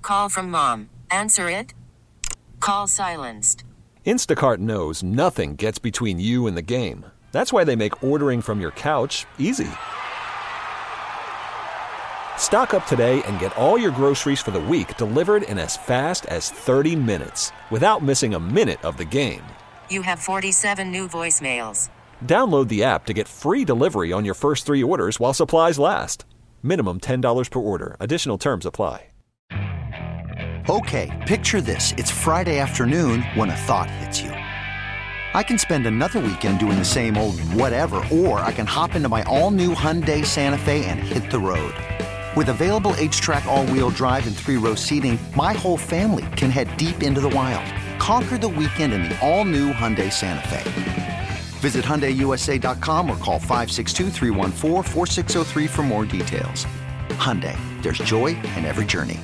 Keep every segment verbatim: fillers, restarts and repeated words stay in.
Call from mom. Answer it. Call silenced. Instacart knows nothing gets between you and the game. That's why they make ordering from your couch easy. Stock up today and get all your groceries for the week delivered in as fast as thirty minutes without missing a minute of the game. You have forty-seven new voicemails. Download the app to get free delivery on your first three orders while supplies last. Minimum ten dollars per order. Additional terms apply. Okay, picture this. It's Friday afternoon when a thought hits you. I can spend another weekend doing the same old whatever, or I can hop into my all-new Hyundai Santa Fe and hit the road. With available H-Track all-wheel drive and three-row seating, my whole family can head deep into the wild. Conquer the weekend in the all-new Hyundai Santa Fe. Visit Hyundai U S A dot com or call five six two, three one four, four six zero three for more details. Hyundai, there's joy in every journey.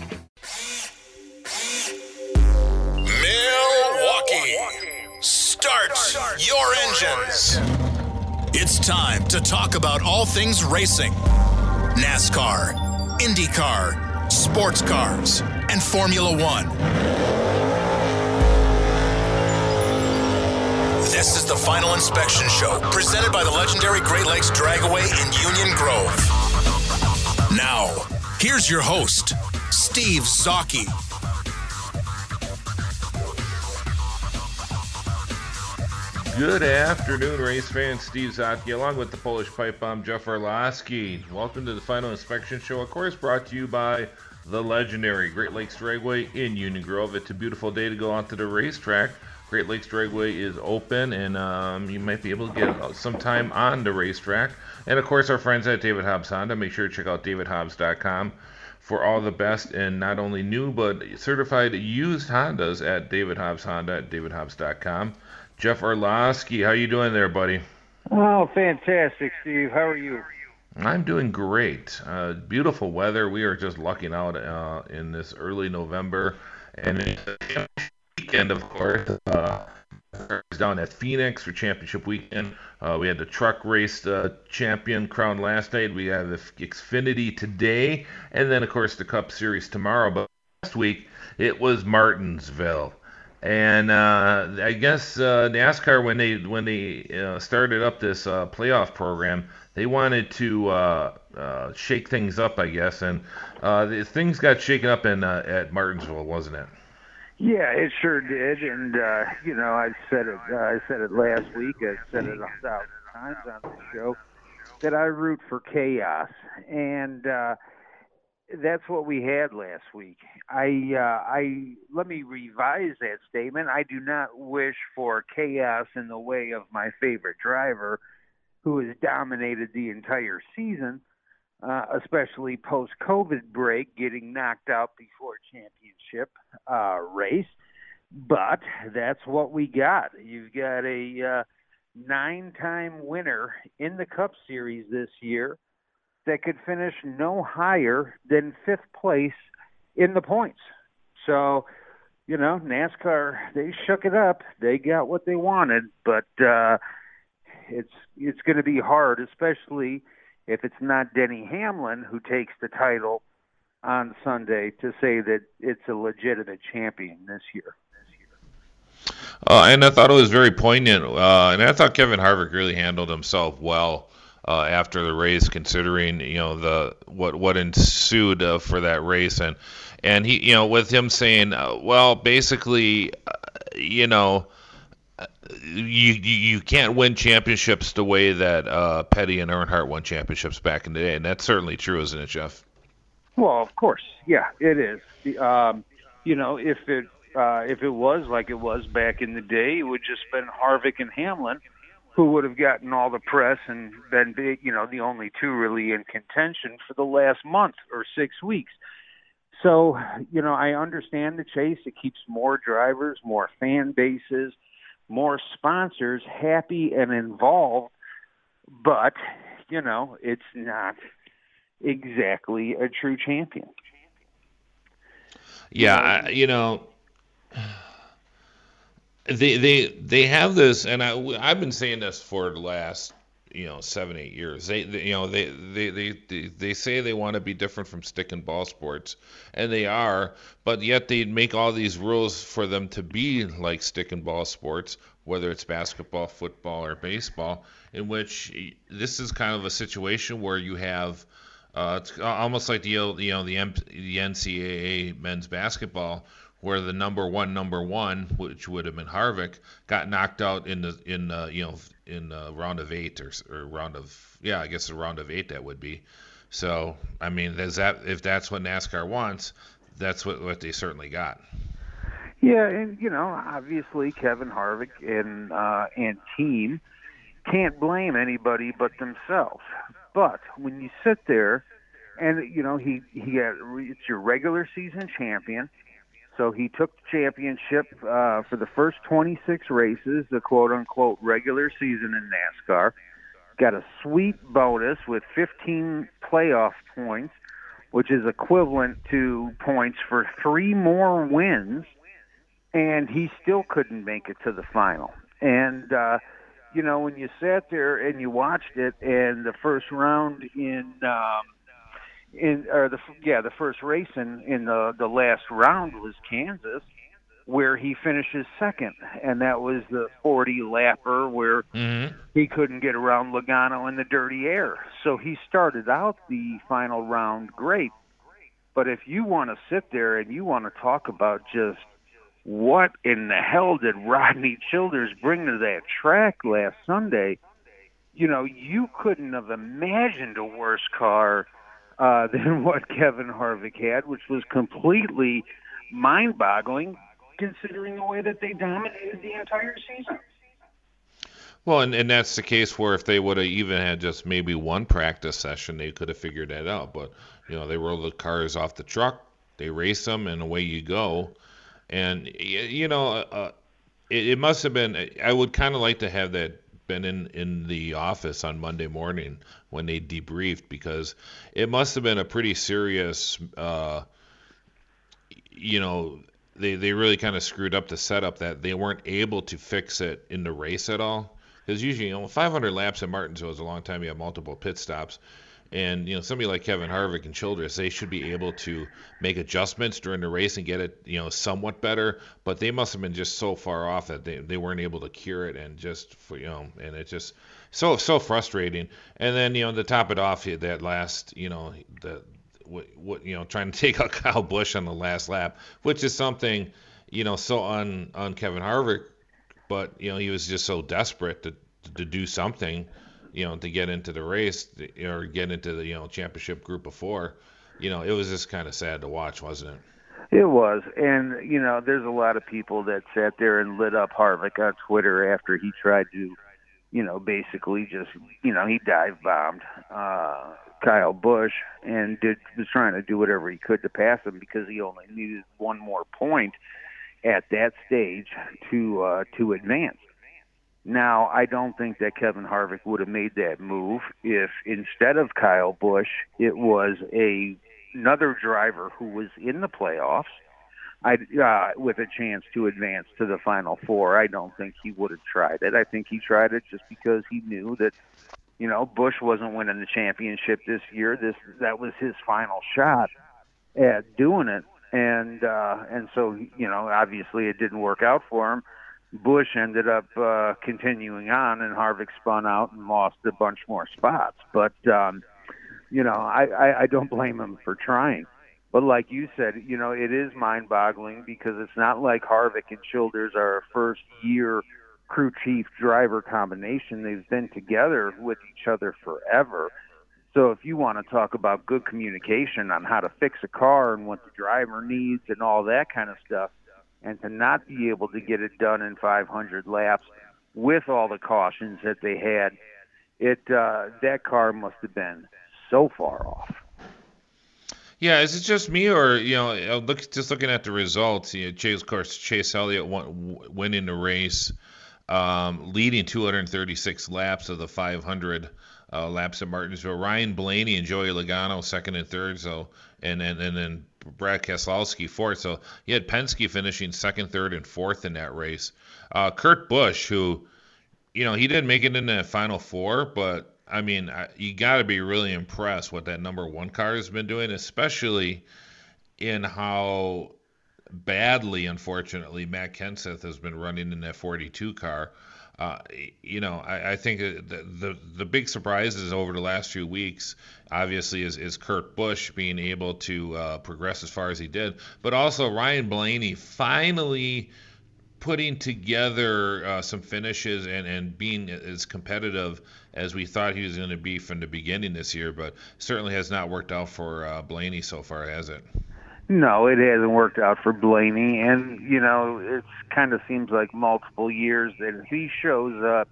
Milwaukee, start your engines. It's time to talk about all things racing. NASCAR, IndyCar, sports cars, and Formula One. This is the Final Inspection Show, presented by the legendary Great Lakes Dragaway in Union Grove. Now, here's your host, Steve Zocchi. Good afternoon, race fans. Steve Zocchi, along with the Polish Pipe Bomb, Jeff Orlowski. Welcome to the Final Inspection Show, of course, brought to you by the legendary Great Lakes Dragway in Union Grove. It's a beautiful day to go out to the racetrack. Great Lakes Dragway is open, and um, you might be able to get some time on the racetrack. And, of course, our friends at David Hobbs Honda. Make sure to check out david hobbs dot com for all the best and not only new but certified used Hondas at David Hobbs Honda at david hobbs dot com. Jeff Orlowski, how you doing there, buddy? Oh, fantastic, Steve. How are you? I'm doing great. Uh, beautiful weather. We are just lucking out uh, in this early November. And it's a weekend, of course. Uh, down at Phoenix for championship weekend. Uh, we had the truck race uh, champion crowned last night. We have the Xfinity today. And then, of course, the Cup Series tomorrow. But last week, it was Martinsville. And uh, I guess uh, NASCAR, when they when they uh, started up this uh, playoff program, they wanted to uh, uh, shake things up, I guess, and uh, the, things got shaken up in uh, at Martinsville, wasn't it? Yeah, it sure did. And uh, you know, I said it. Uh, I said it last week. I said it a thousand times on the show that I root for chaos, and uh, that's what we had last week. I, uh, I let me revise that statement. I do not wish for chaos in the way of my favorite driver, who has dominated the entire season, uh, especially post-COVID break, getting knocked out before championship uh, race. But that's what we got. You've got a uh, nine-time winner in the Cup Series this year that could finish no higher than fifth place in the points. So, you know, NASCAR, they shook it up. They got what they wanted, but uh, it's it's going to be hard, especially if it's not Denny Hamlin who takes the title on Sunday, to say that it's a legitimate champion this year. Uh, and I thought it was very poignant, uh, and I thought Kevin Harvick really handled himself well Uh, after the race, considering you know the what what ensued uh, for that race, and and he you know with him saying, uh, well, basically, uh, you know, you, you you can't win championships the way that uh, Petty and Earnhardt won championships back in the day, and that's certainly true, isn't it, Jeff? Well, of course, yeah, it is. Um, you know, if it uh, if it was like it was back in the day, it would just been Harvick and Hamlin who would have gotten all the press and been big, you know, the only two really in contention for the last month or six weeks. So, you know, I understand the chase. It keeps more drivers, more fan bases, more sponsors happy and involved. But, you know, it's not exactly a true champion. Yeah, I, you know... They they they have this, and I, I've been saying this for the last you know, seven, eight years. They, they you know, they, they, they, they, they say they want to be different from stick and ball sports, and they are, but yet they make all these rules for them to be like stick and ball sports, whether it's basketball, football, or baseball, in which this is kind of a situation where you have, uh, it's almost like the, you know, the, M, the N C double A men's basketball, where the number one, number one, which would have been Harvick, got knocked out in the in uh, you know in uh, round of eight or, or round of yeah, I guess a round of eight that would be. So I mean, is that if that's what NASCAR wants, that's what what they certainly got. Yeah, and you know, obviously Kevin Harvick and uh, and team can't blame anybody but themselves. But when you sit there, and you know, he he got it's your regular season champion. So he took the championship uh, for the first twenty-six races, the quote-unquote regular season in NASCAR. Got a sweet bonus with fifteen playoff points, which is equivalent to points for three more wins, and he still couldn't make it to the final. And, uh, you know, when you sat there and you watched it, and the first round in um, – In or the yeah the first race in, in the the last round was Kansas, where he finishes second, and that was the forty lapper where mm-hmm. he couldn't get around Logano in the dirty air. So he started out the final round great, but if you want to sit there and you want to talk about just what in the hell did Rodney Childers bring to that track last Sunday, you know, you couldn't have imagined a worse car Uh, than what Kevin Harvick had, which was completely mind-boggling considering the way that they dominated the entire season. Well, and, and that's the case where if they would have even had just maybe one practice session, they could have figured that out. But, you know, they roll the cars off the truck, they race them, and away you go. And, you know, uh, it, it must have been, I would kind of like to have that been in, in the office on Monday morning when they debriefed, because it must have been a pretty serious, uh, you know, they, they really kind of screwed up the setup that they weren't able to fix it in the race at all. Because usually, you know, five hundred laps at Martinsville is a long time. You have multiple pit stops. And, you know, somebody like Kevin Harvick and Childress, they should be able to make adjustments during the race and get it, you know, somewhat better. But they must have been just so far off that they, they weren't able to cure it, and just, for, you know, and it just so, so frustrating. And then, you know, to top it off, that last, you know, the, what, what, you know, trying to take out Kyle Busch on the last lap, which is something, you know, so on, on Kevin Harvick, but, you know, he was just so desperate to, to do something, you know, to get into the race or get into the, you know, championship group of four. You know, it was just kind of sad to watch, wasn't it? It was. And, you know, there's a lot of people that sat there and lit up Harvick on Twitter after he tried to, you know, basically just, you know, he dive bombed uh, Kyle Busch and did was trying to do whatever he could to pass him, because he only needed one more point at that stage to uh, to advance. Now, I don't think that Kevin Harvick would have made that move if instead of Kyle Busch, it was a another driver who was in the playoffs I, uh, with a chance to advance to the Final Four. I don't think he would have tried it. I think he tried it just because he knew that, you know, Busch wasn't winning the championship this year. This that was his final shot at doing it, and uh, and so, you know, obviously it didn't work out for him. Busch ended up uh, continuing on, and Harvick spun out and lost a bunch more spots. But, um, you know, I, I, I don't blame him for trying. But like you said, you know, it is mind-boggling, because it's not like Harvick and Childers are a first-year crew chief driver combination. They've been together with each other forever. So if you want to talk about good communication on how to fix a car and what the driver needs and all that kind of stuff, and to not be able to get it done in five hundred laps with all the cautions that they had, it uh, that car must have been so far off. Yeah, is it just me, or, you know, look, just looking at the results, you know, Chase, of course, Chase Elliott won, winning the race, um, leading two hundred thirty-six laps of the five hundred uh, laps at Martinsville. Ryan Blaney and Joey Logano second and third, so and and and then Brad Keselowski fourth. So you had Penske finishing second, third, and fourth in that race. Uh, Kurt Busch, who, you know, he didn't make it into the Final Four, but I mean, I, you got to be really impressed what that number one car has been doing, especially in how badly, unfortunately, Matt Kenseth has been running in that forty-two car. Uh, you know, I, I think the, the the big surprises over the last few weeks, obviously, is, is Kurt Busch being able to uh, progress as far as he did, but also Ryan Blaney finally putting together uh, some finishes and, and being as competitive as we thought he was going to be from the beginning this year, but certainly has not worked out for uh, Blaney so far, has it? No, it hasn't worked out for Blaney, and you know it kind of seems like multiple years that if he shows up,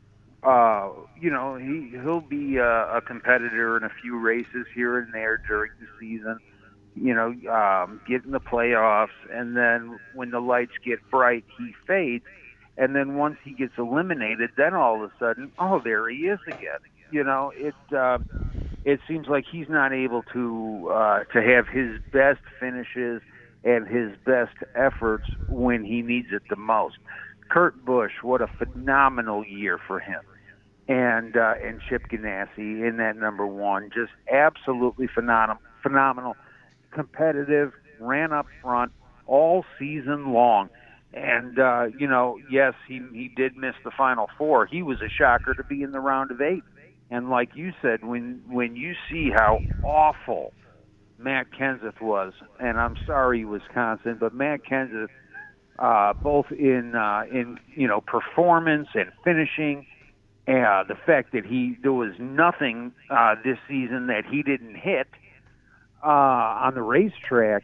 uh, you know he he'll be a, a competitor in a few races here and there during the season. You know, um, get in the playoffs, and then when the lights get bright, he fades, and then once he gets eliminated, then all of a sudden, oh, there he is again. You know, it. Uh, It seems like he's not able to uh, to have his best finishes and his best efforts when he needs it the most. Kurt Busch, what a phenomenal year for him, and uh, and Chip Ganassi in that number one, just absolutely phenomenal, phenomenal, competitive, ran up front all season long, and uh, you know, yes, he he did miss the Final Four. He was a shocker to be in the round of eight. And like you said, when when you see how awful Matt Kenseth was, and I'm sorry, Wisconsin, but Matt Kenseth, uh, both in uh, in you know performance and finishing, uh, the fact that he there was nothing uh, this season that he didn't hit uh, on the racetrack.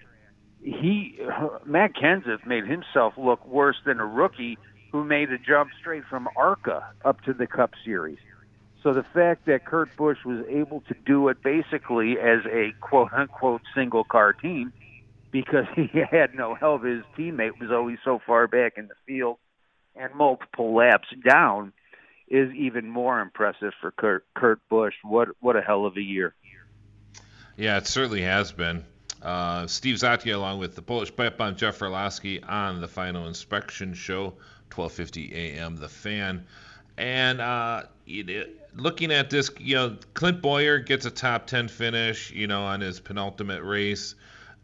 He Matt Kenseth made himself look worse than a rookie who made a jump straight from ARCA up to the Cup Series. So the fact that Kurt Busch was able to do it basically as a quote-unquote single-car team because he had no help, his teammate was always so far back in the field and multiple laps down, is even more impressive for Kurt, Kurt Busch. What what a hell of a year. Yeah, it certainly has been. Uh, Steve Zatia along with the Polish Pipe Bomb, Jeff Orlowski on the Final Inspection Show, twelve fifty a.m. The Fan. And uh, it, looking at this, you know, Clint Bowyer gets a top ten finish, you know, on his penultimate race.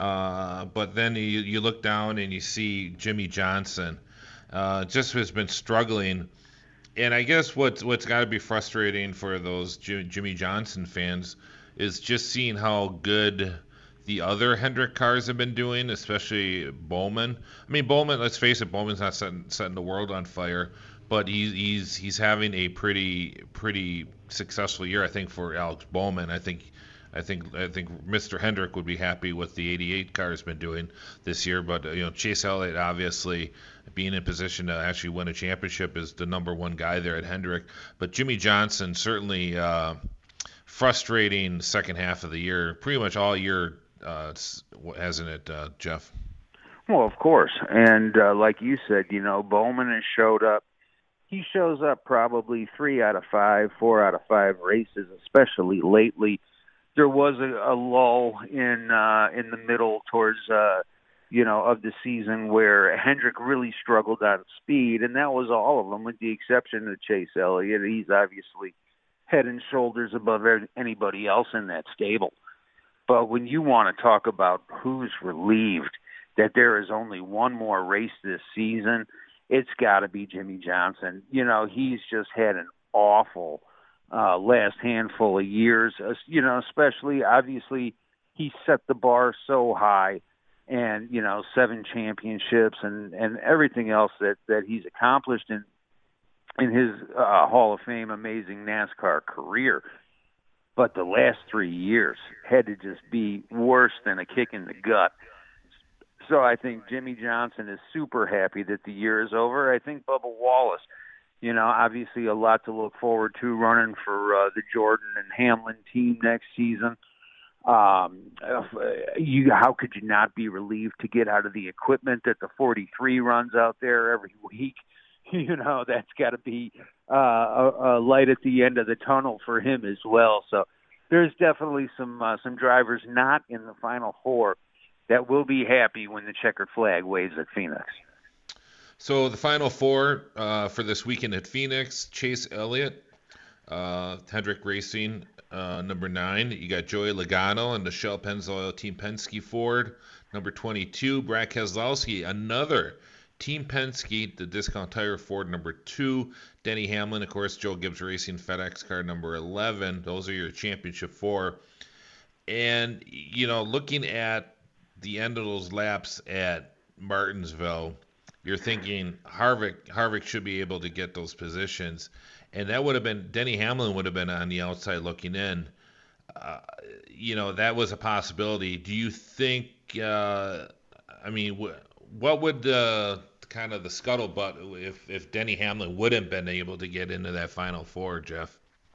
Uh, but then you, you look down and you see Jimmie Johnson uh, just has been struggling. And I guess what's, what's got to be frustrating for those J- Jimmie Johnson fans is just seeing how good the other Hendrick cars have been doing, especially Bowman. I mean, Bowman, let's face it, Bowman's not setting, setting the world on fire. But he's he's he's having a pretty pretty successful year, I think, for Alex Bowman. I think I think I think Mister Hendrick would be happy with the eighty-eight car has been doing this year. But you know, Chase Elliott obviously being in position to actually win a championship is the number one guy there at Hendrick. But Jimmie Johnson certainly uh, frustrating second half of the year, pretty much all year, uh, hasn't it, uh, Jeff? Well, of course, and uh, like you said, you know, Bowman has showed up. He shows up probably three out of five, four out of five races, especially lately. There was a, a lull in uh, in the middle towards, uh, you know, of the season where Hendrick really struggled on speed, and that was all of them, with the exception of Chase Elliott. He's obviously head and shoulders above anybody else in that stable. But when you want to talk about who's relieved that there is only one more race this season, it's got to be Jimmie Johnson. You know, he's just had an awful uh, last handful of years, uh, you know, especially, obviously, he set the bar so high and, you know, seven championships and, and everything else that, that he's accomplished in in his uh, Hall of Fame amazing NASCAR career. But the last three years had to just be worse than a kick in the gut. So I think Jimmie Johnson is super happy that the year is over. I think Bubba Wallace, you know, obviously a lot to look forward to running for uh, the Jordan and Hamlin team next season. Um, you, how could you not be relieved to get out of the equipment that the forty-three runs out there every week? You know, that's got to be uh, a, a light at the end of the tunnel for him as well. So there's definitely some uh, some drivers not in the Final Four that will be happy when the checkered flag waves at Phoenix. So the final four uh, for this weekend at Phoenix: Chase Elliott, uh, Hendrick Racing, uh, number nine. You got Joey Logano and the Shell Pennzoil Team Penske Ford. Number twenty-two, Brad Keselowski, another Team Penske, the Discount Tire Ford, number two. Denny Hamlin, of course, Joe Gibbs Racing FedEx car, number eleven. Those are your championship four. And, you know, looking at the end of those laps at Martinsville, you're thinking Harvick Harvick should be able to get those positions. And that would have been, Denny Hamlin would have been on the outside looking in. Uh, you know, that was a possibility. Do you think, uh, I mean, wh- what would uh, kind of the scuttlebutt if, if Denny Hamlin wouldn't been able to get into that final four, Jeff?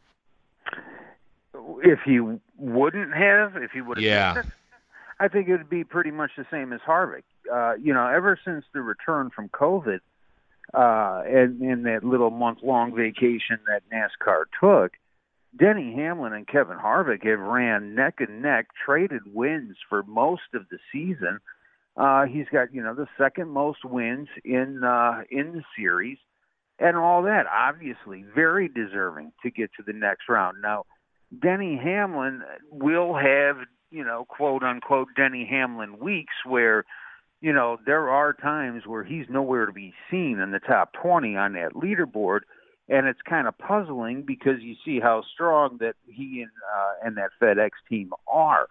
If he wouldn't have, if he would have, yeah, it, I think it would be pretty much the same as Harvick. Uh, you know, ever since the return from COVID uh, and, and that little month-long vacation that NASCAR took, Denny Hamlin and Kevin Harvick have ran neck and neck, traded wins for most of the season. Uh, he's got, you know, the second most wins in uh, in the series, and all that. Obviously, very deserving to get to the next round. Now, Denny Hamlin will have, you know, quote unquote Denny Hamlin weeks where, you know, there are times where he's nowhere to be seen in the top twenty on that leaderboard. And it's kind of puzzling because you see how strong that he and, uh, and that FedEx team are.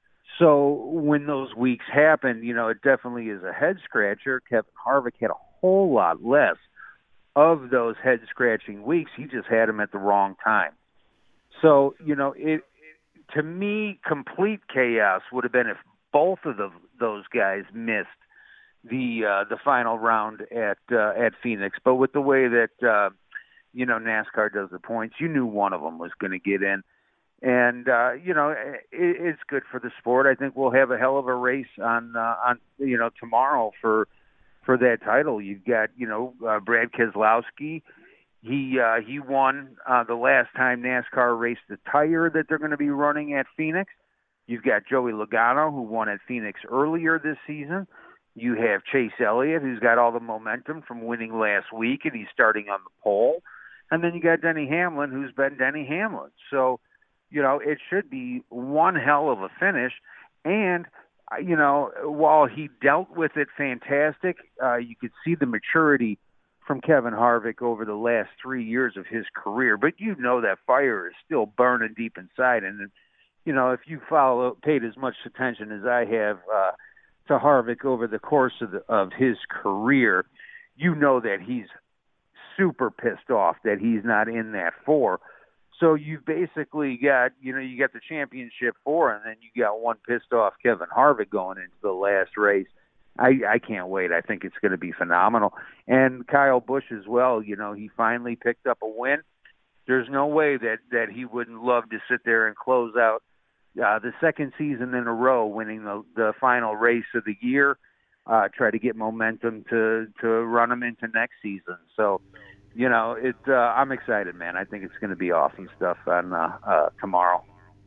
So when those weeks happen, you know, it definitely is a head scratcher. Kevin Harvick had a whole lot less of those head scratching weeks. He just had them at the wrong time. So, you know, it, it to me, complete chaos would have been if both of the, those guys missed the uh, the final round at uh, at Phoenix. But with the way that uh, you know, NASCAR does the points, you knew one of them was going to get in. And, uh, you know, it, it's good for the sport. I think we'll have a hell of a race on, uh, on you know, tomorrow for for that title. You've got, you know, uh, Brad Keselowski. He, uh, he won uh, the last time NASCAR raced the tire that they're going to be running at Phoenix. You've got Joey Logano, who won at Phoenix earlier this season. You have Chase Elliott, who's got all the momentum from winning last week, and he's starting on the pole. And then you got Denny Hamlin, who's been Denny Hamlin. So, you know, it should be one hell of a finish. And, you know, while he dealt with it fantastic, uh, you could see the maturity from Kevin Harvick over the last three years of his career. But you know that fire is still burning deep inside. And, you know, if you follow, paid as much attention as I have uh, to Harvick over the course of, the, of his career, you know that he's super pissed off that he's not in that four. So you've basically got, you know, you got the championship four, and then you got one pissed off Kevin Harvick going into the last race. I, I can't wait. I think it's going to be phenomenal. And Kyle Busch as well, you know, he finally picked up a win. There's no way that, that he wouldn't love to sit there and close out uh, the second season in a row, winning the, the final race of the year. Uh, try to get momentum to, to run them into next season. So, you know, it. Uh, I'm excited, man. I think it's going to be awesome stuff on uh, uh, tomorrow.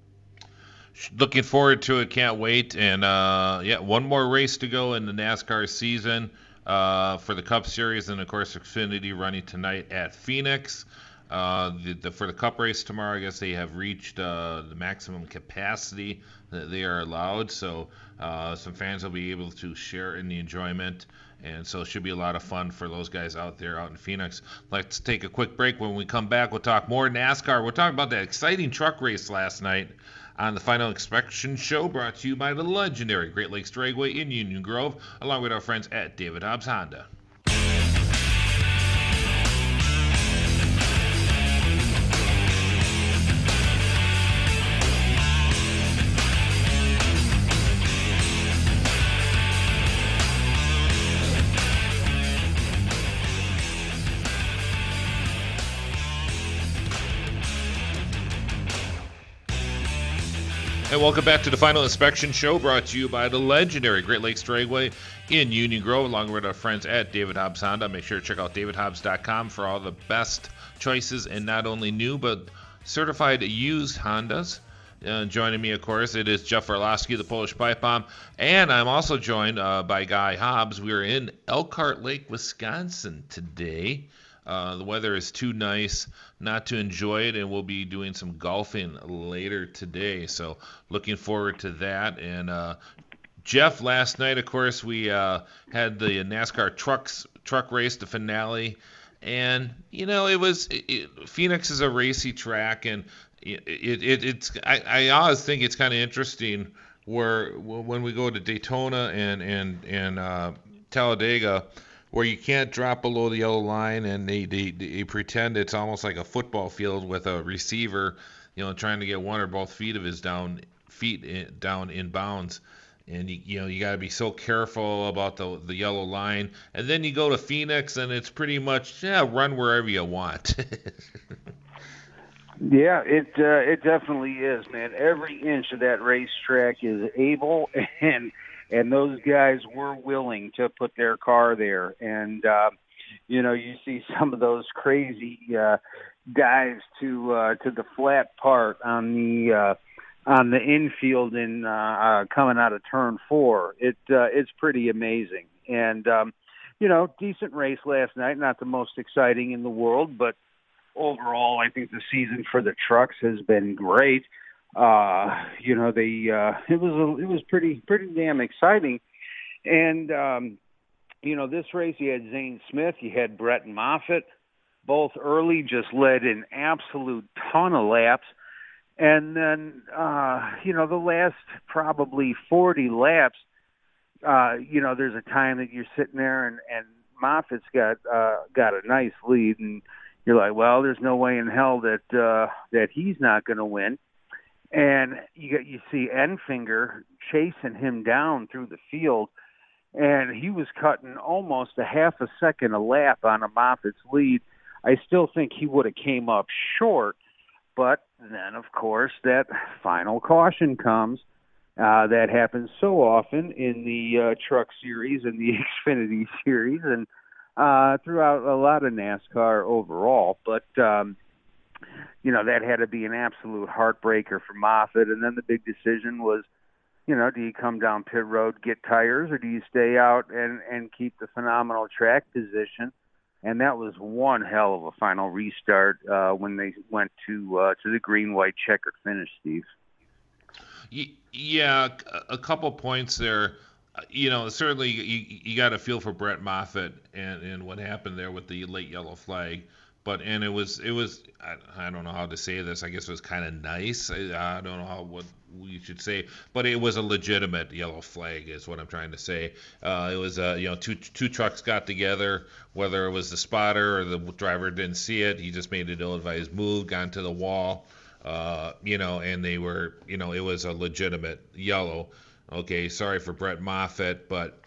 Looking forward to it. Can't wait. And, uh, yeah, one more race to go in the NASCAR season uh, for the Cup Series. And, of course, Xfinity running tonight at Phoenix. Uh, the, the, for the Cup race tomorrow, I guess they have reached uh, the maximum capacity that they are allowed. So uh, some fans will be able to share in the enjoyment. And so it should be a lot of fun for those guys out there out in Phoenix. Let's take a quick break. When we come back, we'll talk more NASCAR. We'll talk about that exciting truck race last night on the Final Inspection Show, brought to you by the legendary Great Lakes Dragway in Union Grove, along with our friends at David Hobbs Honda. And welcome back to the Final Inspection Show, brought to you by the legendary Great Lakes Dragway in Union Grove, along with our friends at David Hobbs Honda. Make sure to check out david hobbs dot com for all the best choices in not only new but certified used Hondas. Uh, joining me, of course, it is Jeff Orlowski, the Polish Pipe Bomb, and I'm also joined uh, by Guy Hobbs. We are in Elkhart Lake, Wisconsin today. Uh, the weather is too nice not to enjoy it, and we'll be doing some golfing later today. So looking forward to that. And uh, Jeff, last night, of course, we uh, had the NASCAR trucks truck race, the finale. And, you know, it was it, it, Phoenix is a racy track, and it, it it's I, I always think it's kind of interesting where when we go to Daytona and and and uh, Talladega, where you can't drop below the yellow line, and they, they they pretend it's almost like a football field with a receiver, you know, trying to get one or both feet of his down feet in, down in bounds. And, you, you know, you got to be so careful about the the yellow line. And then you go to Phoenix, and it's pretty much, yeah, run wherever you want. Yeah, it uh, it definitely is, man. Every inch of that racetrack is able, and and those guys were willing to put their car there. And, uh, you know, you see some of those crazy uh, dives to uh, to the flat part on the uh, on the infield and uh, uh, coming out of turn four. It uh, it's pretty amazing. And, um, you know, decent race last night, not the most exciting in the world, but overall, I think the season for the trucks has been great. Uh, you know, they uh, it was a, it was pretty pretty damn exciting. And um, you know, this race you had Zane Smith, you had Brett Moffitt, both early, just led an absolute ton of laps. And then, uh, you know, the last probably forty laps, uh, you know, there's a time that you're sitting there and, and Moffitt's got uh, got a nice lead, and you're like, well, there's no way in hell that uh, that he's not going to win. And you get, you see Enfinger chasing him down through the field, and he was cutting almost a half a second a lap on a Moffitt's lead. I still think he would have came up short. But then, of course, that final caution comes. Uh, that happens so often in the uh, Truck Series and the Xfinity Series and uh, throughout a lot of NASCAR overall. But, um, you know, that had to be an absolute heartbreaker for Moffitt. And then the big decision was, you know, do you come down pit road, get tires, or do you stay out and, and keep the phenomenal track position? And that was one hell of a final restart uh, when they went to uh, to the green-white checkered finish, Steve. Yeah, a couple points there. You know, certainly you, you got to feel for Brett Moffitt and, and what happened there with the late yellow flag. But and it was it was I, I don't know how to say this. I guess it was kind of nice. I, I don't know how what we should say, but it was a legitimate yellow flag, is what I'm trying to say. Uh, it was uh, you know two two trucks got together. Whether it was the spotter or the driver didn't see it, he just made an ill-advised move, got into the wall. Uh, you know, and they were you know it was a legitimate yellow. Okay, sorry for Brett Moffitt, but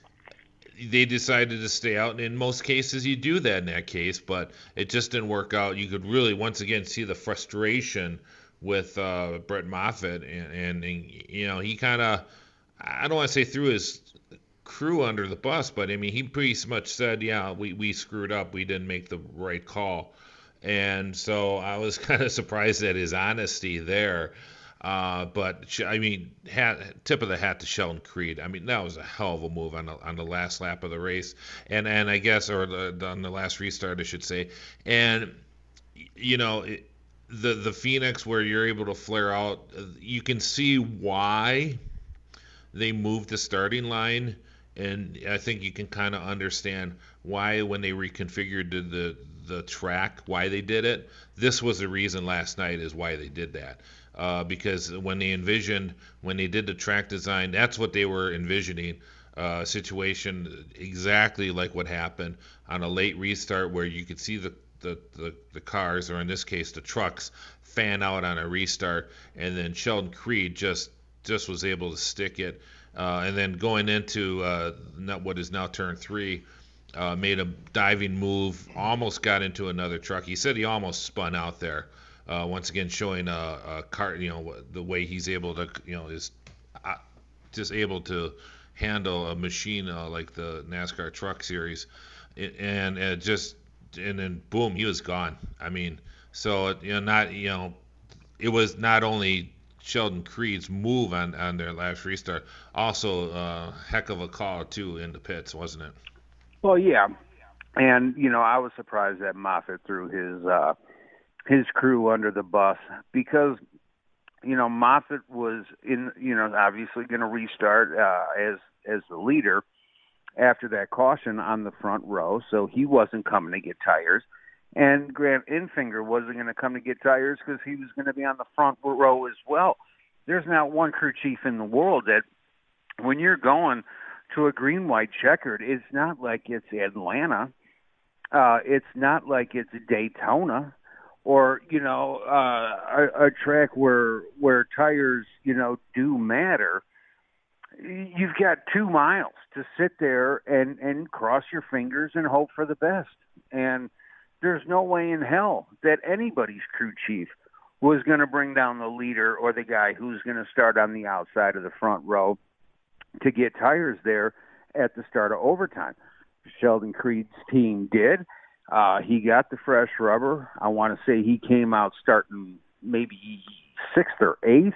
they decided to stay out, and in most cases you do that in that case, but it just didn't work out. You could really once again see the frustration with uh, Brett Moffitt, and, and, and you know he kind of, I don't want to say threw his crew under the bus, but I mean he pretty much said, yeah, we, we screwed up, we didn't make the right call, and so I was kind of surprised at his honesty there. Uh, but I mean, hat, tip of the hat to Sheldon Creed. I mean, that was a hell of a move on the on the last lap of the race, and and I guess, or the, on the last restart, I should say. And you know, it, the the Phoenix where you're able to flare out, you can see why they moved the starting line, and I think you can kind of understand why when they reconfigured the, the the track, why they did it. This was the reason last night is why they did that. Uh, because when they envisioned, when they did the track design, that's what they were envisioning, a uh, situation exactly like what happened on a late restart where you could see the, the, the, the cars, or in this case the trucks, fan out on a restart, and then Sheldon Creed just just was able to stick it. Uh, and then going into uh, what is now turn three, uh, made a diving move, almost got into another truck. He said he almost spun out there. Uh, once again, showing a, a car, you know, the way he's able to, you know, is uh, just able to handle a machine uh, like the NASCAR Truck Series, it, and it just, and then boom, he was gone. I mean, so you know, not, you know, it was not only Sheldon Creed's move on, on their last restart. Also, uh, heck of a call, too, in the pits, wasn't it? Well, yeah. And, you know, I was surprised that Moffitt threw his uh, his crew under the bus because, you know, Moffitt was, in, you know, obviously going to restart uh, as as the leader after that caution on the front row, so he wasn't coming to get tires. And Grant Enfinger wasn't going to come to get tires because he was going to be on the front row as well. There's not one crew chief in the world that when you're going to a green-white checkered, it's not like it's Atlanta. Uh, it's not like it's Daytona or, you know, uh, a, a track where where tires, you know, do matter. You've got two miles to sit there and, and cross your fingers and hope for the best. And there's no way in hell that anybody's crew chief was going to bring down the leader or the guy who's going to start on the outside of the front row to get tires there at the start of overtime. Sheldon Creed's team did. Uh, he got the fresh rubber. I want to say he came out starting maybe sixth or eighth,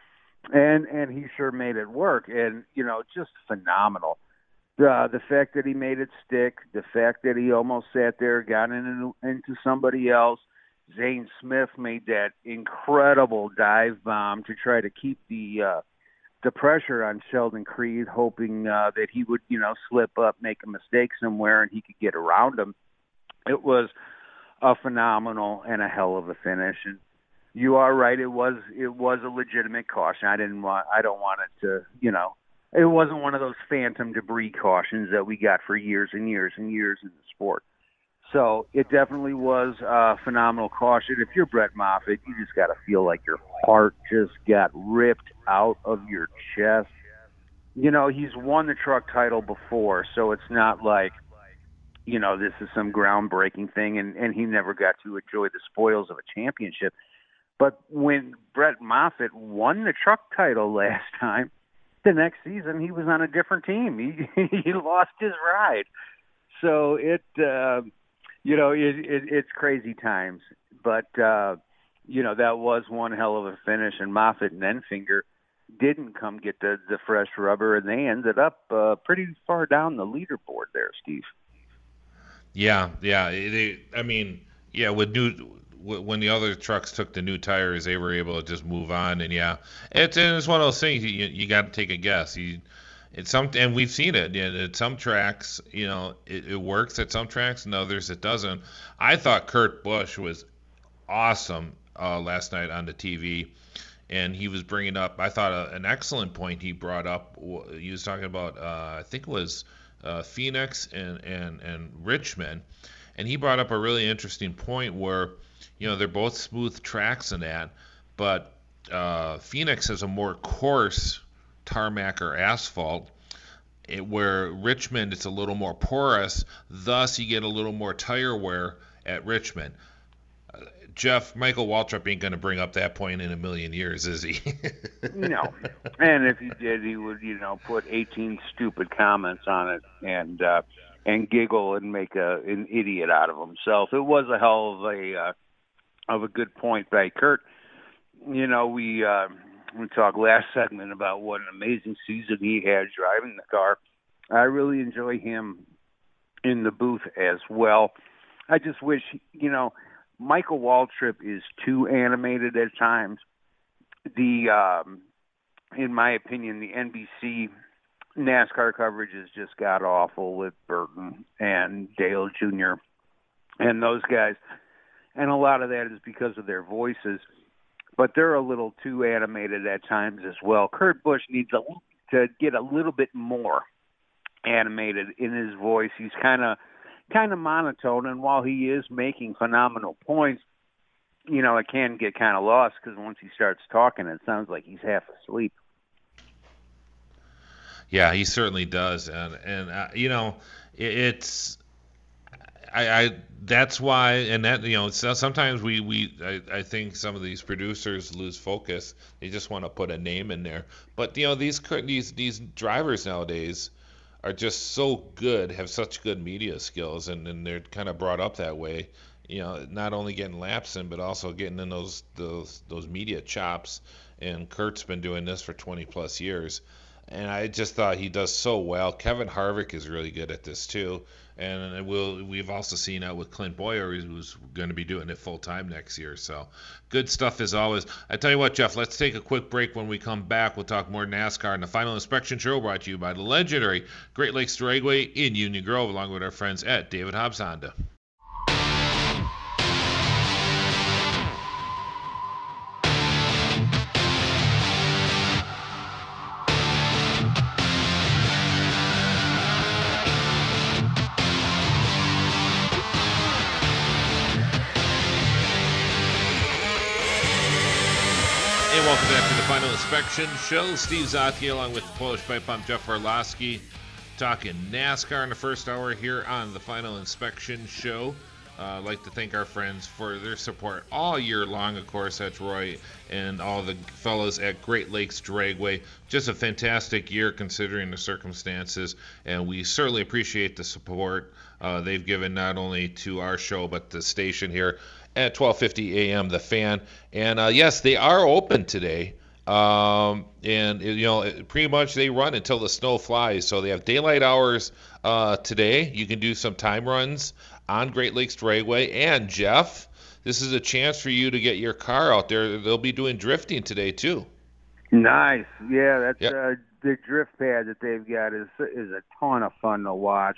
and and he sure made it work. And, you know, just phenomenal. The the fact that he made it stick, the fact that he almost sat there, got into, into somebody else. Zane Smith made that incredible dive bomb to try to keep the uh, the pressure on Sheldon Creed, hoping uh, that he would, you know, slip up, make a mistake somewhere, and he could get around him. It was a phenomenal and a hell of a finish. And you are right, it was it was a legitimate caution. I didn't want I don't want it to, you know, it wasn't one of those phantom debris cautions that we got for years and years and years in the sport. So it definitely was a phenomenal caution. If you're Brett Moffitt, you just got to feel like your heart just got ripped out of your chest. You know, he's won the truck title before, so it's not like, you know, this is some groundbreaking thing, and, and he never got to enjoy the spoils of a championship. But when Brett Moffitt won the truck title last time, the next season he was on a different team. He he lost his ride. So it, uh, you know, it, it, it's crazy times. But, uh, you know, that was one hell of a finish, and Moffitt and Enfinger didn't come get the, the fresh rubber, and they ended up uh, pretty far down the leaderboard there, Steve. Yeah, yeah. They, I mean, yeah, with new when the other trucks took the new tires, they were able to just move on. And yeah, it's and it's one of those things you you got to take a guess. You, it's some and we've seen it. At some tracks, you know, it, it works at some tracks, and others it doesn't. I thought Kurt Busch was awesome uh, last night on the T V, and he was bringing up. I thought a, an excellent point he brought up. He was talking about. Uh, I think it was. Uh, Phoenix and, and, and Richmond, and he brought up a really interesting point where, you know, they're both smooth tracks in that, but uh, Phoenix has a more coarse tarmac or asphalt, it, where Richmond is a little more porous, thus you get a little more tire wear at Richmond. Uh, Jeff, Michael Waltrip ain't going to bring up that point in a million years, is he? No. And if he did, he would, you know, put eighteen stupid comments on it and uh, and giggle and make a, an idiot out of himself. It was a hell of a uh, of a good point by Kurt. You know, we uh, we talked last segment about what an amazing season he had driving the car. I really enjoy him in the booth as well. I just wish, you know, Michael Waltrip is too animated at times. The, um, in my opinion, the N B C NASCAR coverage has just got awful with Burton and Dale Junior and those guys. And a lot of that is because of their voices. But they're a little too animated at times as well. Kurt Busch needs a, to get a little bit more animated in his voice. He's kind of kind of monotone, and while he is making phenomenal points, you know, it can get kind of lost because once he starts talking, it sounds like he's half asleep. Yeah, he certainly does, and and uh, you know, it, it's I, I that's why, and that you know, so sometimes we we I, I think some of these producers lose focus. They just want to put a name in there, but you know, these these these drivers nowadays are just so good, have such good media skills, and, and they're kind of brought up that way. you know, not only getting laps in, but also getting in those those those media chops. And Kurt's been doing this for twenty plus years. And I just thought he does so well. Kevin Harvick is really good at this too. And we'll, we've also seen that with Clint Boyer, who's going to be doing it full time next year. So good stuff as always. I tell you what, Jeff, let's take a quick break. When we come back, we'll talk more NASCAR and the Final Inspection Show, brought to you by the legendary Great Lakes Dragway in Union Grove, along with our friends at David Hobbs Honda. Welcome back to the Final Inspection Show. Steve Zotke along with the Polish Pipe Bomb, Jeff Orlowski, talking NASCAR in the first hour here on the Final Inspection Show. Uh, I'd like to thank our friends for their support all year long, of course. That's Roy and all the fellows at Great Lakes Dragway. Just a fantastic year considering the circumstances, and we certainly appreciate the support uh, they've given not only to our show but the station here at twelve fifty a.m. The Fan. And uh, yes, they are open today. Um, and, you know, pretty much they run until the snow flies. So they have daylight hours uh, today. You can do some time runs on Great Lakes Dragway. And, Jeff, this is a chance for you to get your car out there. They'll be doing drifting today, too. Nice. Yeah, that's yep. uh, the drift pad that they've got is is a ton of fun to watch.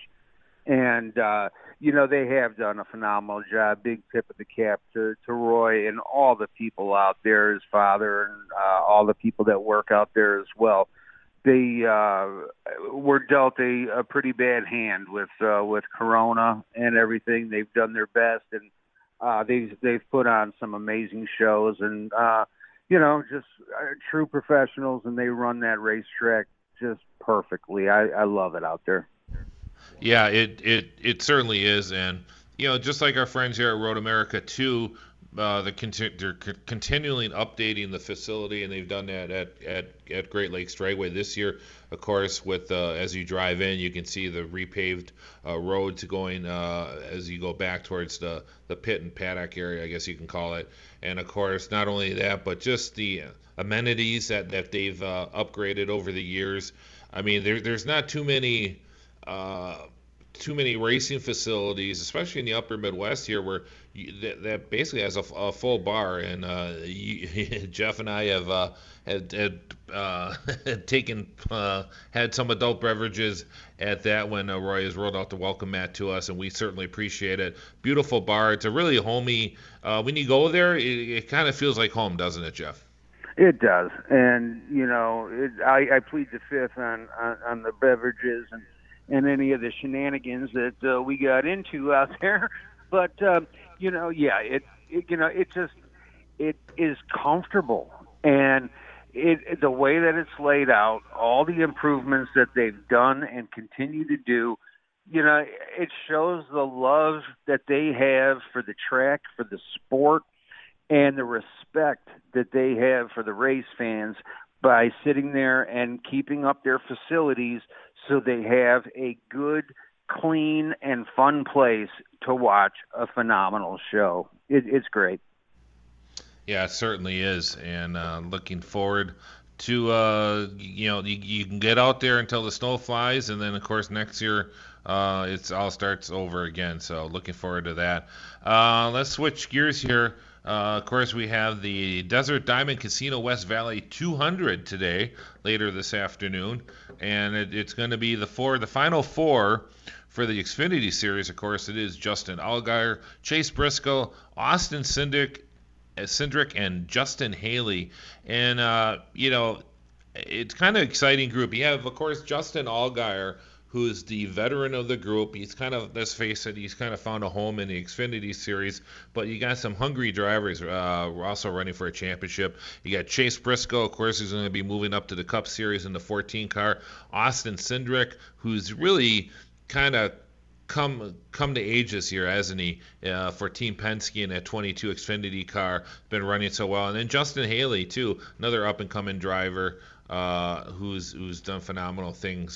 And, uh, you know, they have done a phenomenal job. Big tip of the cap to, to Roy and all the people out there, his father, and uh, all the people that work out there as well. They uh, were dealt a, a pretty bad hand with uh, with Corona and everything. They've done their best, and uh, they've, they've put on some amazing shows. And, uh, you know, just uh, true professionals, and they run that racetrack just perfectly. I, I love it out there. Yeah, it, it it certainly is, and you know, just like our friends here at Road America too, uh, they're, conti- they're c- continually updating the facility, and they've done that at, at, at Great Lakes Dragway this year. Of course, with uh, as you drive in, you can see the repaved uh, roads going uh, as you go back towards the, the pit and paddock area, I guess you can call it. And of course, not only that, but just the amenities that, that they've uh, upgraded over the years. I mean, there, there's not too many. Uh, too many racing facilities, especially in the upper Midwest here, where you, that, that basically has a, a full bar. And uh, you, Jeff and I have uh, had, had, uh, had taken uh, had some adult beverages at that when uh, Roy has rolled out the welcome mat to us, and we certainly appreciate it. Beautiful bar. It's a really homey. Uh, when you go there, it, it kind of feels like home, doesn't it, Jeff? It does, and you know, it, I, I plead the fifth on, on on the beverages and. and any of the shenanigans that uh, we got into out there. But, um, you know, yeah, it, it, you know, it just, it is comfortable. And it, the way that it's laid out, all the improvements that they've done and continue to do, you know, it shows the love that they have for the track, for the sport, and the respect that they have for the race fans by sitting there and keeping up their facilities so they have a good, clean, and fun place to watch a phenomenal show. It, it's great. Yeah, it certainly is, and uh, looking forward to, uh, you know, you, you can get out there until the snow flies, and then, of course, next year uh, it's all starts over again, so looking forward to that. Uh, let's switch gears here. Uh, of course, we have the Desert Diamond Casino West Valley two hundred today, later this afternoon, and it, it's going to be the four, the final four for the Xfinity Series. Of course, it is Justin Allgaier, Chase Briscoe, Austin Cindric, Cindric and Justin Haley, and uh, you know, it's kind of exciting group. You have, of course, Justin Allgaier, who's the veteran of the group. He's kind of, let's face it, he's kind of found a home in the Xfinity Series, but you got some hungry drivers uh, also running for a championship. You got Chase Briscoe, of course, who's going to be moving up to the Cup Series in the fourteen car. Austin Cindric, who's really kind of come come to age this year, hasn't he, uh, for Team Penske in that twenty-two Xfinity car, been running so well. And then Justin Haley, too, another up-and-coming driver uh, who's who's done phenomenal things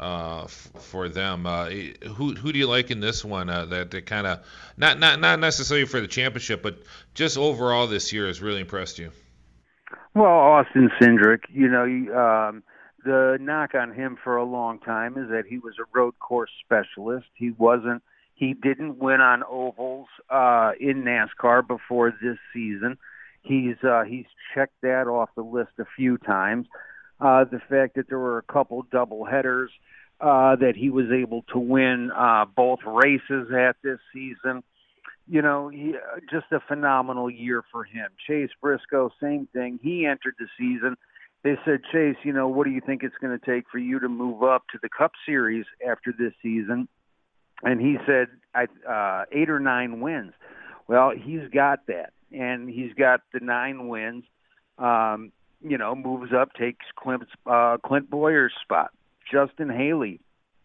uh, f- for them. Uh, who who do you like in this one? Uh, that that kind of not not not necessarily for the championship, but just overall this year has really impressed you. Well, Austin Cindric, you know, um, the knock on him for a long time is that he was a road course specialist. He wasn't. He didn't win on ovals uh, in NASCAR before this season. He's uh, he's checked that off the list a few times. Uh, the fact that there were a couple double headers uh, that he was able to win uh, both races at this season. You know, he, just a phenomenal year for him. Chase Briscoe, same thing. He entered the season. They said, Chase, you know, what do you think it's going to take for you to move up to the Cup Series after this season? And he said, I, uh, eight or nine wins. Well, he's got that, and he's got the nine wins. Um, you know, moves up, takes Clint, uh, Clint Boyer's spot. Justin Haley,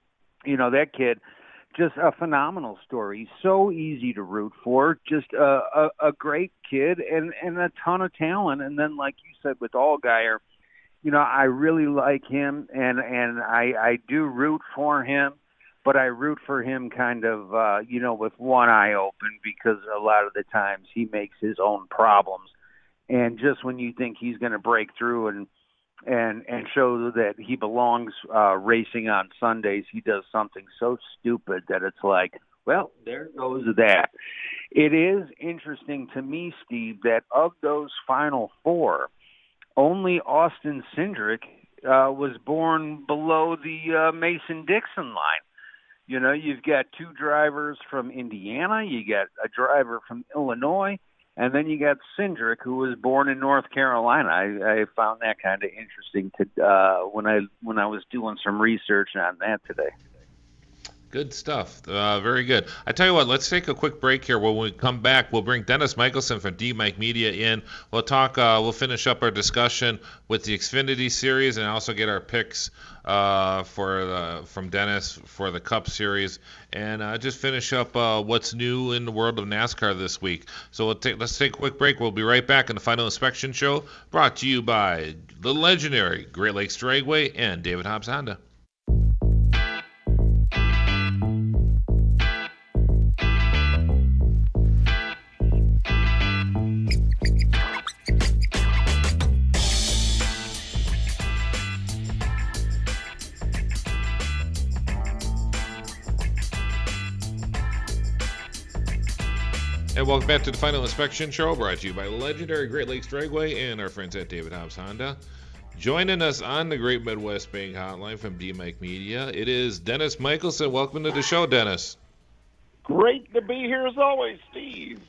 you know, that kid, just a phenomenal story. He's so easy to root for, just a, a, a great kid and, and a ton of talent. And then, like you said, with Allgaier, you know, I really like him, and, and I, I do root for him, but I root for him kind of, uh, you know, with one eye open, because a lot of the times he makes his own problems. And just when you think he's going to break through and and and show that he belongs uh, racing on Sundays, he does something so stupid that it's like, well, there goes that. It is interesting to me, Steve, that of those final four, only Austin Cindric uh, was born below the uh, Mason-Dixon line. You know, you've got two drivers from Indiana, you got a driver from Illinois, and then you got Cindric, who was born in North Carolina. I, I found that kind of interesting to uh, when I when I was doing some research on that today. Good stuff. Uh, very good. I tell you what, let's take a quick break here. When we come back, we'll bring Dennis Michelson from D-Mike Media in. We'll talk. Uh, we'll finish up our discussion with the Xfinity Series, and also get our picks uh, for the, from Dennis for the Cup Series, and uh, just finish up uh, what's new in the world of NASCAR this week. So we'll take, let's take a quick break. We'll be right back in the Final Inspection Show, brought to you by the legendary Great Lakes Dragway and David Hobbs Honda. And welcome back to the Final Inspection Show, brought to you by legendary Great Lakes Dragway and our friends at David Hobbs Honda. Joining us on the Great Midwest Bank Hotline from D-Mike Media, it is Dennis Michelson. Welcome to the show, Dennis. Great to be here as always, Steve.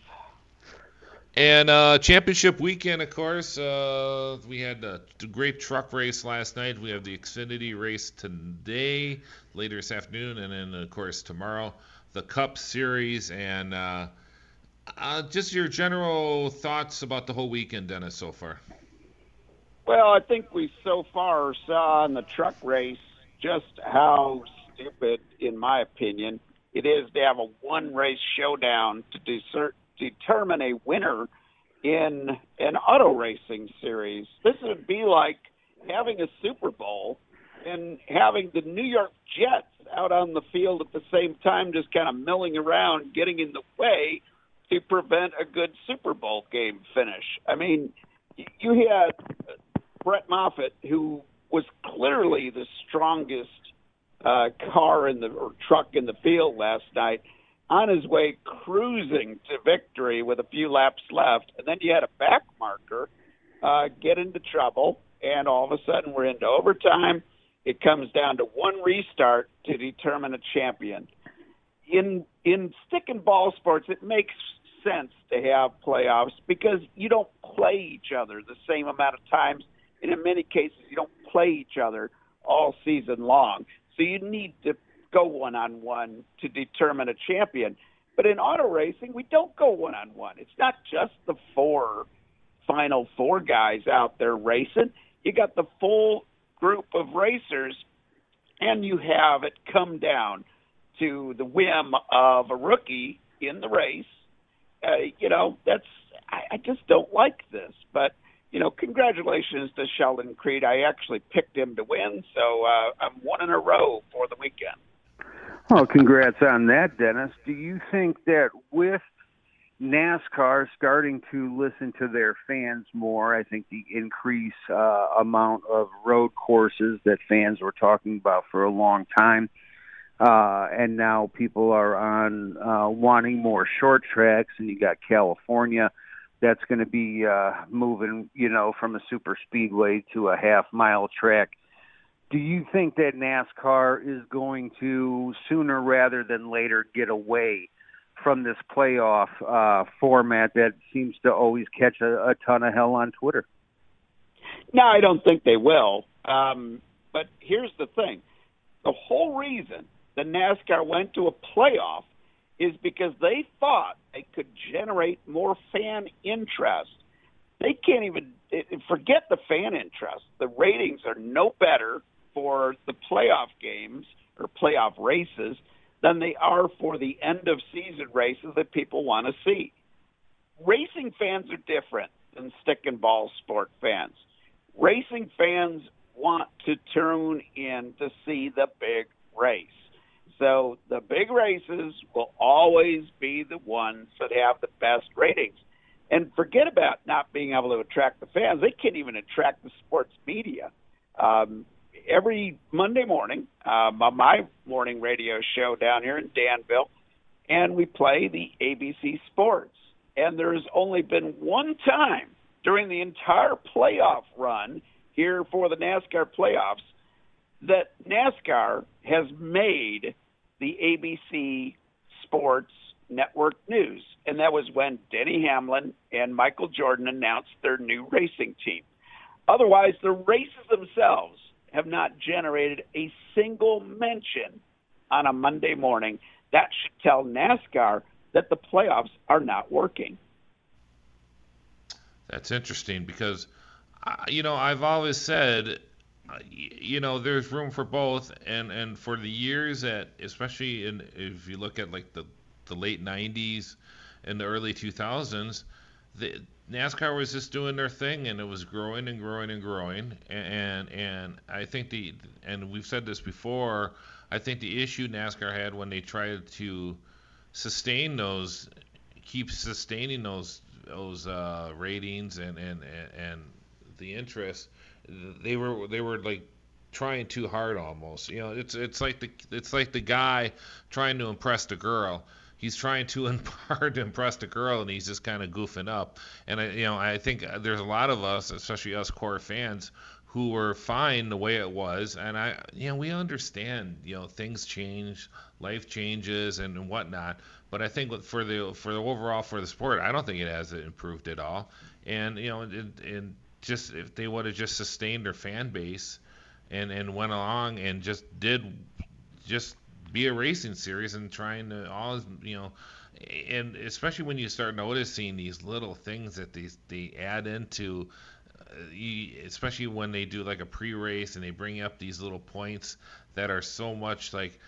And uh, championship weekend, of course. Uh, we had a great truck race last night. We have the Xfinity race today, later this afternoon, and then, of course, tomorrow, the Cup Series. And uh, Uh, just your general thoughts about the whole weekend, Dennis, so far. Well, I think we so far saw in the truck race just how stupid, in my opinion, it is to have a one-race showdown to de- determine a winner in an auto racing series. This would be like having a Super Bowl and having the New York Jets out on the field at the same time, just kind of milling around, getting in the way to prevent a good Super Bowl game finish. I mean, you had Brett Moffitt, who was clearly the strongest uh, car in the or truck in the field last night, on his way cruising to victory with a few laps left, and then you had a back marker uh, get into trouble, and all of a sudden we're into overtime. It comes down to one restart to determine a champion. In in stick and ball sports, it makes sense to have playoffs because you don't play each other the same amount of times, and in many cases you don't play each other all season long. So you need to go one-on-one to determine a champion. But in auto racing, we don't go one-on-one. It's not just the four final four guys out there racing. You got the full group of racers, and you have it come down to the whim of a rookie in the race. Uh, you know, that's I, I just don't like this. But you know, congratulations to Sheldon Creed. I actually picked him to win, so uh, I'm one in a row for the weekend. Well, congrats on that, Dennis. Do you think that with NASCAR starting to listen to their fans more, I think the increased uh, amount of road courses that fans were talking about for a long time, uh, and now people are on uh, wanting more short tracks, and you got California that's going to be uh, moving, you know, from a super speedway to a half-mile track. Do you think that NASCAR is going to, sooner rather than later, get away from this playoff uh, format that seems to always catch a, a ton of hell on Twitter? No, I don't think they will. Um, but here's the thing. The whole reason the NASCAR went to a playoff is because they thought they could generate more fan interest. They can't even forget the fan interest. The ratings are no better for the playoff games or playoff races than they are for the end-of-season races that people want to see. Racing fans are different than stick-and-ball sport fans. Racing fans want to tune in to see the big race. So the big races will always be the ones that have the best ratings. And forget about not being able to attract the fans. They can't even attract the sports media. Um, every Monday morning, um, on my morning radio show down here in Danville, and we play the A B C Sports. And there's only been one time during the entire playoff run here for the NASCAR playoffs that NASCAR has made the A B C Sports Network News, and that was when Denny Hamlin and Michael Jordan announced their new racing team. Otherwise, the races themselves have not generated a single mention on a Monday morning. That should tell NASCAR that the playoffs are not working. That's interesting because, uh, you know, I've always said, uh, you know, there's room for both, and, and for the years that, especially in if you look at like the, the late nineties and the early two thousands, the NASCAR was just doing their thing, and it was growing and growing and growing, and and I think the and we've said this before, I think the issue NASCAR had when they tried to sustain those, keep sustaining those those uh, ratings and, and and and the interest, they were they were like trying too hard almost. You know, it's it's like the it's like the guy trying to impress the girl. He's trying too hard to impress the girl, and he's just kind of goofing up. And I, you know, I think there's a lot of us, especially us core fans, who were fine the way it was. And I, you know, we understand, you know, things change, life changes, and, and whatnot. But I think for the for the overall for the sport, I don't think it has improved at all. And you know, and, and just if they would have just sustained their fan base, and and went along and just did just. be a racing series and trying to always, you know, and especially when you start noticing these little things that they they add into, uh, you, especially when they do like a pre-race and they bring up these little points that are so much like,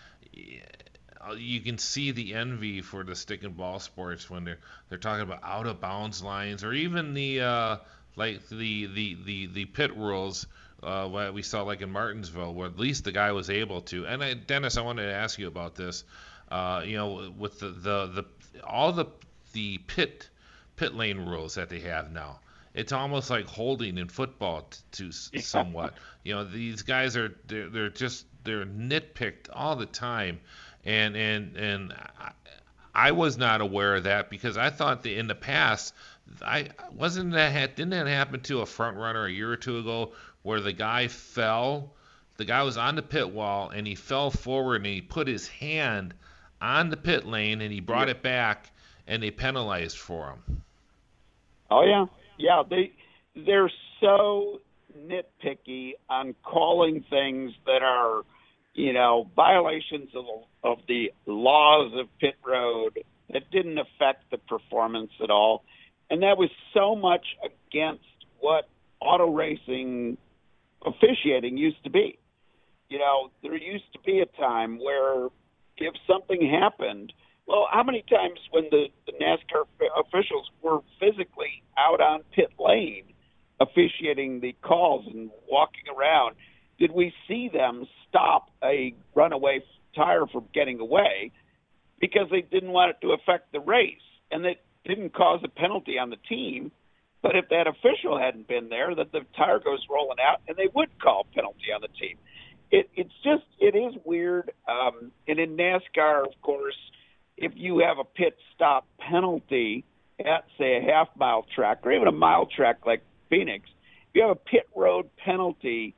you can see the envy for the stick and ball sports when they're they're talking about out of bounds lines, or even the uh, like the the the the pit rules. Uh, what we saw like in Martinsville, where at least the guy was able to. And I, Dennis, I wanted to ask you about this. Uh, you know, with the, the, the all the the pit pit lane rules that they have now, it's almost like holding in football t- to yeah. somewhat. You know, these guys are they're, they're just they're nitpicked all the time, and and and I, I was not aware of that because I thought that in the past, I wasn't that didn't that happen to a front runner a year or two ago, where the guy fell, the guy was on the pit wall, and he fell forward, and he put his hand on the pit lane, and he brought yeah. it back, and they penalized for him. Oh, yeah. Yeah, they, they're so nitpicky on calling things that are, you know, violations of, of the laws of pit road that didn't affect the performance at all. And that was so much against what auto racing officiating used to be. You know, there used to be a time where if something happened, well, how many times when the, the NASCAR officials were physically out on pit lane officiating the calls and walking around, did we see them stop a runaway tire from getting away because they didn't want it to affect the race, and it didn't cause a penalty on the team. But if that official hadn't been there, that the tire goes rolling out, and they would call penalty on the team. It, it's just, it is weird. Um, and in NASCAR, of course, if you have a pit stop penalty at, say, a half-mile track or even a mile track like Phoenix, if you have a pit road penalty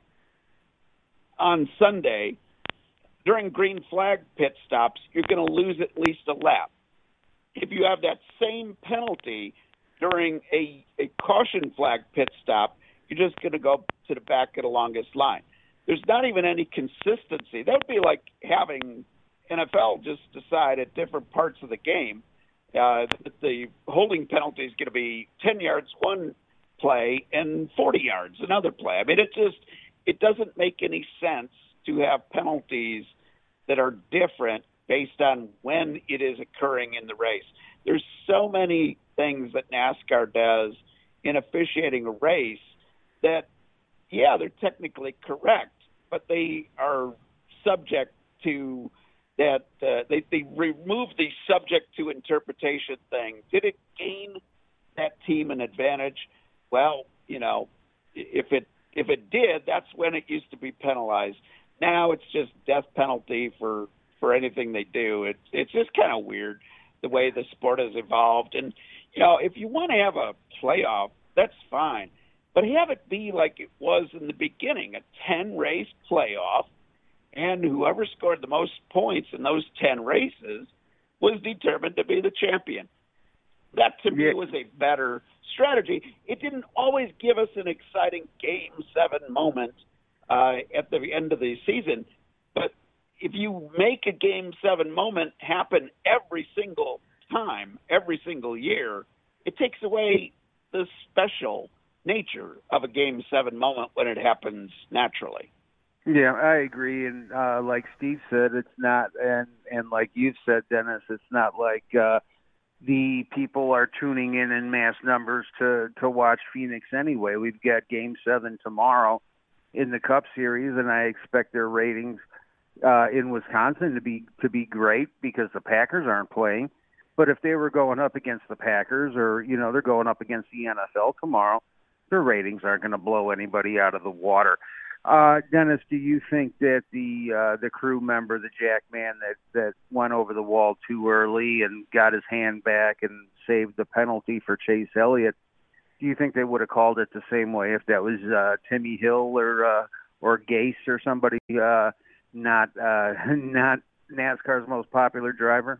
on Sunday, during green flag pit stops, you're going to lose at least a lap. If you have that same penalty during a, a caution flag pit stop, you're just going to go to the back of the longest line. There's not even any consistency. That would be like having N F L just decide at different parts of the game uh, that the holding penalty is going to be ten yards one play and forty yards another play. I mean, it just it doesn't make any sense to have penalties that are different based on when it is occurring in the race. There's so many things that NASCAR does in officiating a race that, yeah, they're technically correct, but they are subject to that. Uh, they, they remove the subject to interpretation thing. Did it gain that team an advantage? Well, you know, if it if it did, that's when it used to be penalized. Now it's just death penalty for, for anything they do. It's it's just kind of weird the way the sport has evolved. And, you know, if you want to have a playoff, that's fine. But have it be like it was in the beginning, a ten-race playoff, and whoever scored the most points in those ten races was determined to be the champion. That, to me, yeah. was a better strategy. It didn't always give us an exciting Game seven moment uh, at the end of the season, but if you make a Game seven moment happen every single time, every single year, it takes away the special nature of a Game seven moment when it happens naturally. Yeah, I agree. And uh, like Steve said, it's not, and, and like you've said, Dennis, it's not like uh, the people are tuning in in mass numbers to, to watch Phoenix anyway. We've got Game seven tomorrow in the Cup Series, and I expect their ratings uh, in Wisconsin to be to be great because the Packers aren't playing. But if they were going up against the Packers, or, you know, they're going up against the N F L tomorrow, their ratings aren't going to blow anybody out of the water. Uh, Dennis, do you think that the uh, the crew member, the jack man that, that went over the wall too early and got his hand back and saved the penalty for Chase Elliott, do you think they would have called it the same way if that was uh, Timmy Hill or uh, or Gase or somebody uh, not uh, not NASCAR's most popular driver?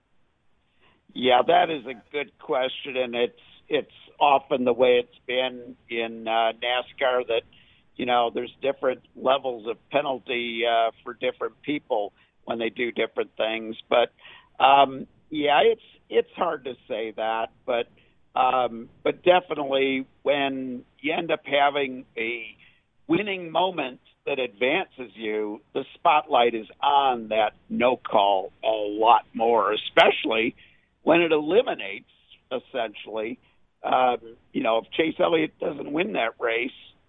Yeah, that is a good question, and it's it's often the way it's been in uh, NASCAR that, you know, there's different levels of penalty uh, for different people when they do different things. But um, yeah, it's it's hard to say that, but um, but definitely when you end up having a winning moment that advances you, the spotlight is on that no call a lot more, especially when it eliminates, essentially, um, you know, if Chase Elliott doesn't win that race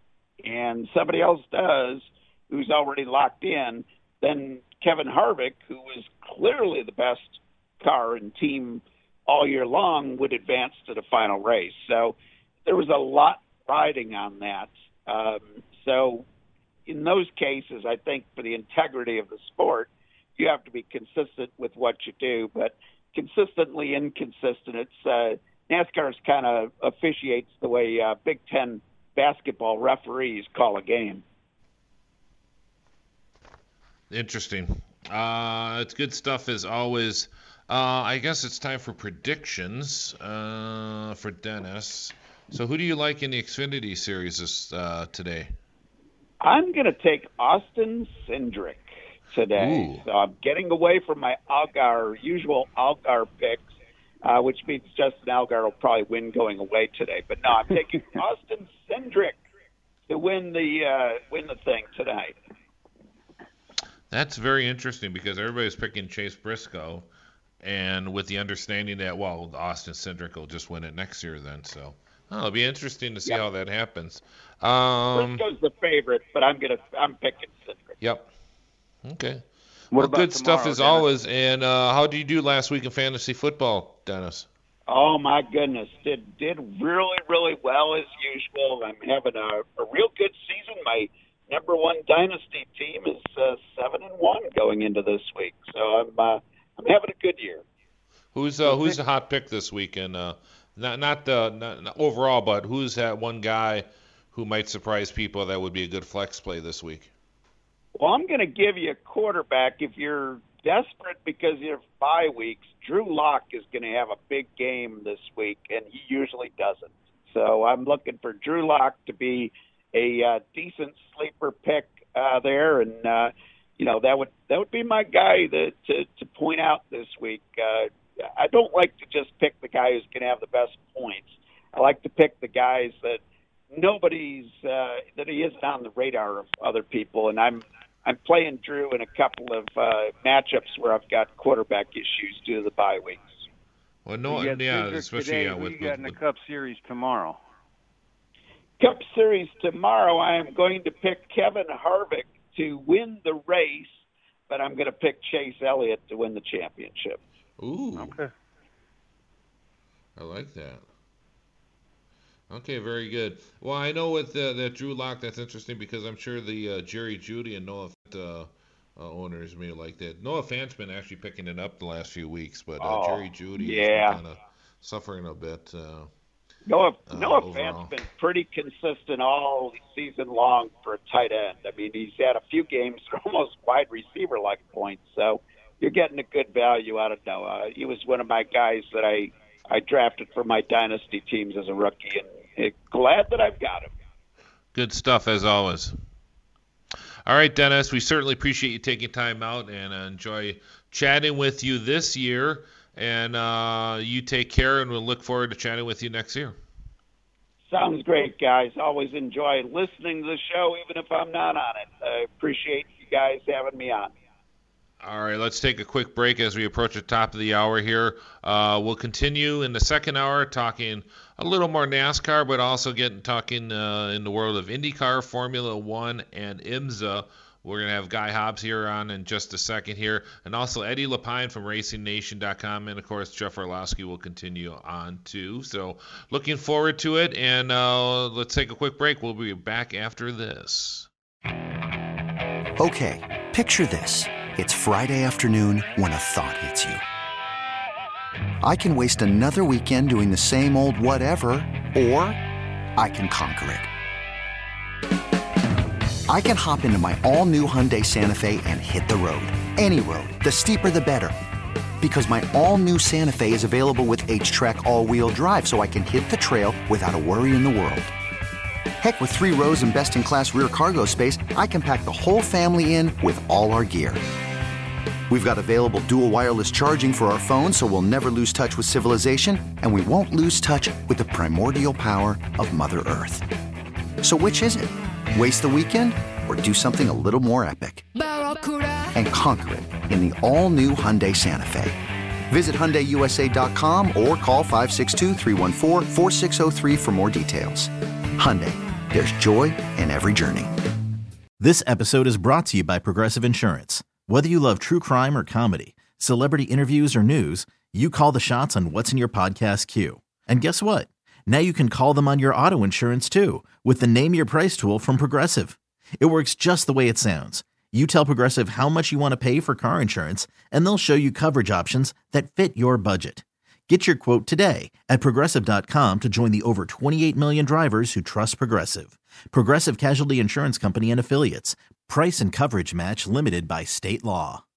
and somebody else does who's already locked in, then Kevin Harvick, who was clearly the best car and team all year long, would advance to the final race. So there was a lot riding on that. Um, so in those cases, I think for the integrity of the sport, you have to be consistent with what you do. But consistently inconsistent. It's uh, NASCAR's kind of officiates the way uh, Big Ten basketball referees call a game. Interesting. Uh, it's good stuff as always. Uh, I guess it's time for predictions uh, for Dennis. So who do you like in the Xfinity Series this, uh, today? I'm going to take Austin Cindric today. Ooh. So I'm getting away from my Allgaier, usual Allgaier picks, uh, which means Justin Allgaier will probably win going away today. But no, I'm taking Austin Cindric to win the uh, win the thing tonight. That's very interesting because everybody's picking Chase Briscoe, and with the understanding that, well, Austin Cindric will just win it next year then. So Oh, it'll be interesting to see Yep. how that happens. Um, Frisco's the favorite, but I'm gonna I'm picking Citrus. yep. Okay. What well, about good stuff tomorrow, as Dennis? always. And uh, how did you do last week in fantasy football, Dennis? Oh my goodness, did did really really well as usual. I'm having a, a real good season. My number one dynasty team is uh, seven and one going into this week, so I'm uh, I'm having a good year. Who's uh, who's the hot pick this week? And uh, not not the not, not overall, but who's that one guy who might surprise people that would be a good flex play this week? Well, I'm going to give you a quarterback if you're desperate because you have bye weeks. Drew Lock is going to have a big game this week, and he usually doesn't. So I'm looking for Drew Lock to be a uh, decent sleeper pick uh, there, and uh, you know that would that would be my guy that, to to point out this week. Uh, I don't like to just pick the guy who's going to have the best points. I like to pick the guys that nobody's uh, that he isn't on the radar of other people, and I'm I'm playing Drew in a couple of uh, matchups where I've got quarterback issues due to the bye weeks. Well, no, You got yeah, Cedric especially today. yeah, Who with, you got with, in the with Cup Series tomorrow? Cup Series tomorrow, I am going to pick Kevin Harvick to win the race, but I'm going to pick Chase Elliott to win the championship. Ooh, Okay. I like that. Okay, very good. Well, I know with uh, that Drew Lock, that's interesting because I'm sure the uh, Jerry Jeudy and Noah uh, uh, owners may like that. Noah Fant's been actually picking it up the last few weeks, but uh, Oh, Jerry Jeudy yeah. is kind of suffering a bit. Uh, Noah, Uh, Noah overall. Fant's been pretty consistent all season long for a tight end. I mean, he's had a few games for almost wide receiver-like points, so you're getting a good value out of Noah. He was one of my guys that I, I drafted for my dynasty teams as a rookie, and uh, glad that I've got him. Good stuff as always. All right, Dennis, we certainly appreciate you taking time out and uh, enjoy chatting with you this year. And uh, you take care, and we'll look forward to chatting with you next year. Sounds great, guys. Always enjoy listening to the show, even if I'm not on it. I appreciate you guys having me on. All right, let's take a quick break as we approach the top of the hour here. Uh, we'll continue in the second hour talking a little more NASCAR, but also getting talking uh, in the world of IndyCar, Formula One, and IMSA. We're going to have Guy Hobbs here on in just a second here, and also Eddie Lapine from Racing Nation dot com, and, of course, Jeff Orlowski will continue on, too. So looking forward to it, and uh, let's take a quick break. We'll be back after this. Okay, picture this. It's Friday afternoon when a thought hits you. I can waste another weekend doing the same old whatever, or I can conquer it. I can hop into my all-new Hyundai Santa Fe and hit the road. Any road. The steeper, the better. Because my all-new Santa Fe is available with H-Track all-wheel drive, so I can hit the trail without a worry in the world. Heck, with three rows and best-in-class rear cargo space, I can pack the whole family in with all our gear. We've got available dual wireless charging for our phones, so we'll never lose touch with civilization, and we won't lose touch with the primordial power of Mother Earth. So which is it? Waste the weekend or do something a little more epic? And conquer it in the all-new Hyundai Santa Fe. Visit Hyundai U S A dot com or call five six two, three one four, four six zero three for more details. Hyundai, there's joy in every journey. This episode is brought to you by Progressive Insurance. Whether you love true crime or comedy, celebrity interviews or news, you call the shots on what's in your podcast queue. And guess what? Now you can call them on your auto insurance too with the Name Your Price tool from Progressive. It works just the way it sounds. You tell Progressive how much you want to pay for car insurance, and they'll show you coverage options that fit your budget. Get your quote today at Progressive dot com to join the over twenty-eight million drivers who trust Progressive. Progressive Casualty Insurance Company and Affiliates. Price and coverage match limited by state law.